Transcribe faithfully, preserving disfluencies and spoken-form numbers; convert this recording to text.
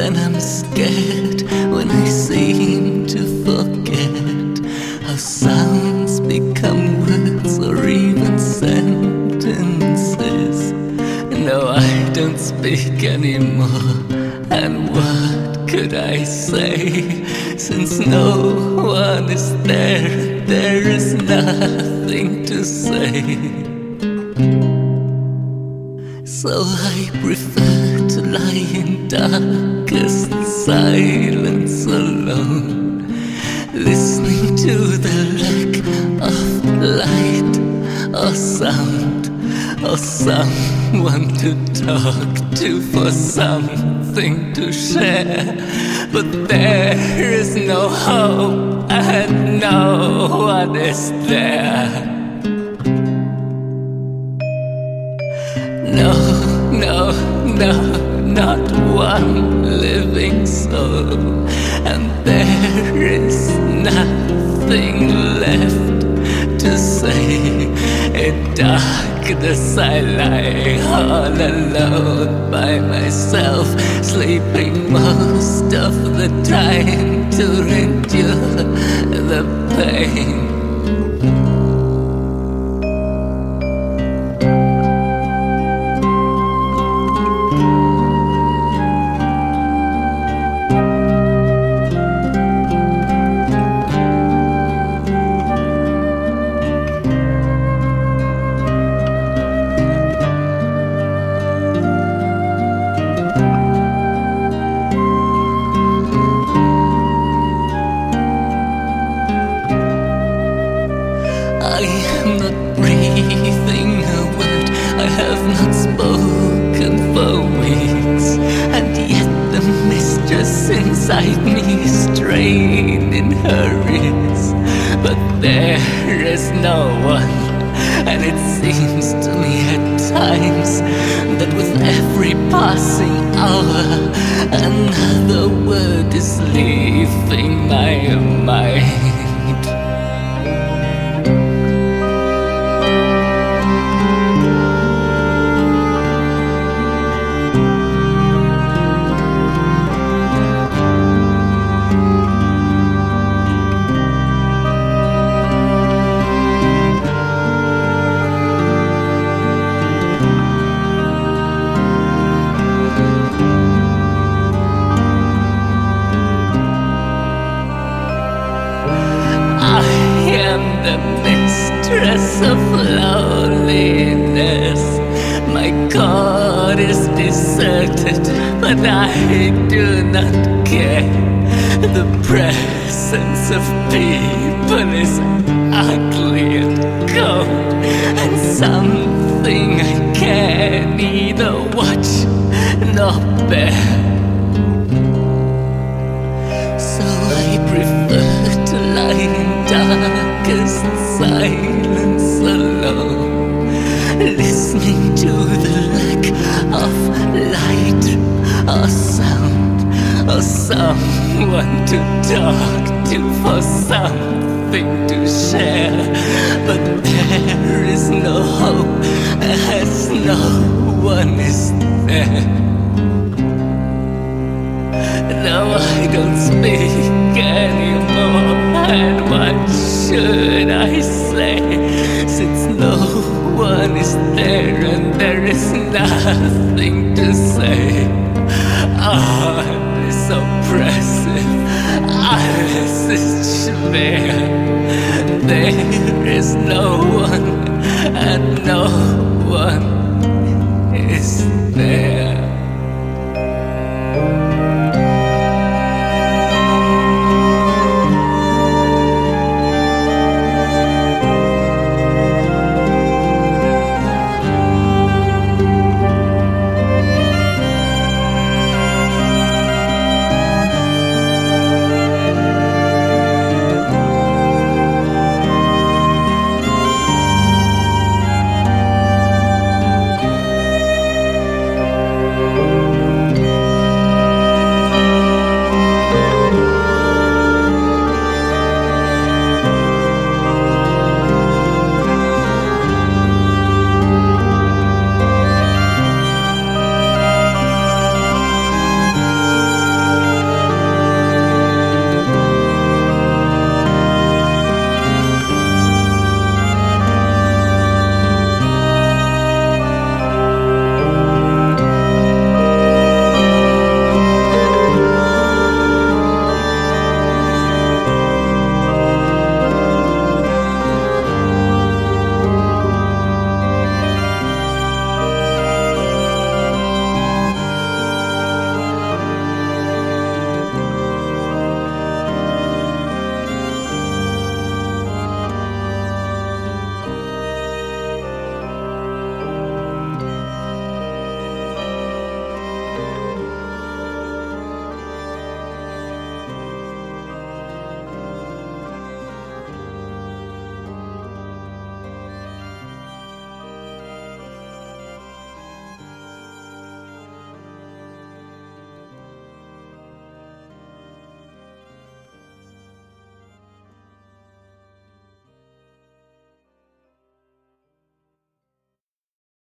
and I'm scared when I seem to forget how sounds become words or even sentences. No, I don't speak anymore, and what could I say? Since no one is there, there is nothing to say. So I prefer to lie in darkest silence alone, listening to the lack of light or sound, or someone to talk to for something to share. But there is no hope and no one is there. No, no, no, not one living soul, and there is nothing left to say. In darkness I lie all alone by myself, sleeping most of the time to endure the pain. I am not breathing a word, I have not spoken for weeks, and yet the mistress inside me is straining her ears. But there is no one, and it seems to me at times that with every passing hour another word is leaving my mind. The mistress of loneliness, my God is deserted, but I do not care. The presence of people is ugly and cold, and something I can neither watch nor bear. So I prefer to lie in darkest silence alone, listening to the lack of light or sound, or someone to talk to for something to share. But there is no hope as no one is there. No, I don't speak anymore, and what should I say, since no one is there and there is nothing to say? Alles oppressive, alles ist schwer.